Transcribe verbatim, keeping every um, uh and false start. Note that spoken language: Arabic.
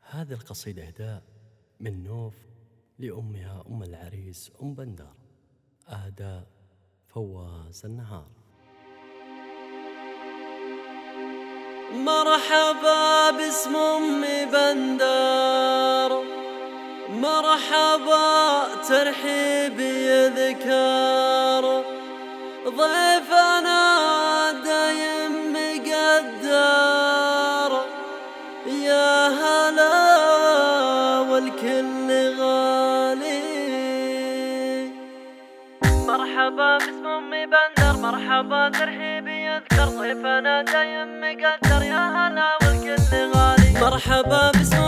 هذه القصيدة إهداء من نوف لأمها أم العريس أم بندر، أهداء فواز النهار. مرحبا باسم أمي بندر، مرحبا ترحيبي يذكر، ضيفنا دايم مقدر، يا هلا والكل غالي. مرحبا باسم أمي بندر، مرحبا ترحيبي يذكر، ضيفنا دايم مقدر، يا هلا والكل غالي. مرحبا باسم